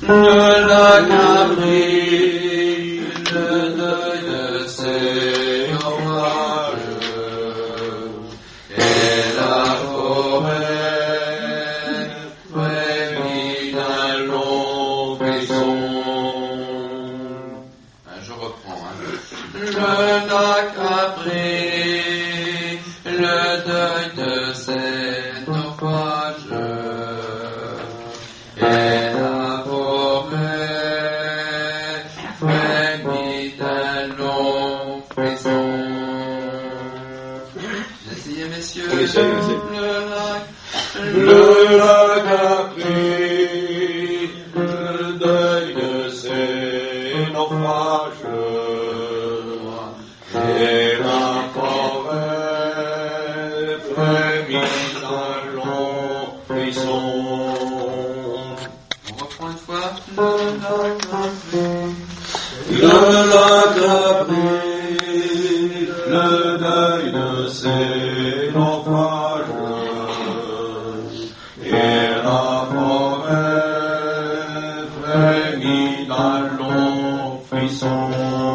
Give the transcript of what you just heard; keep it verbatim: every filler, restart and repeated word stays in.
le lac a pris le deuil de ses naufrages, et la forêt frémit d'un long frisson. Ah, je reprends. Hein. Le lac a pris le deuil de ses naufrages, et la forêt frémit d'un long frisson. Essayez, messieurs. On essaye, on essaye. Le lac, Le lac a pris le deuil de ses naufrages, et la forêt frémit d'un long frisson. on reprend une fois. Le lac a pris Le lac a pris le deuil de ses naufrages, et la forêt frémit d'un long frisson.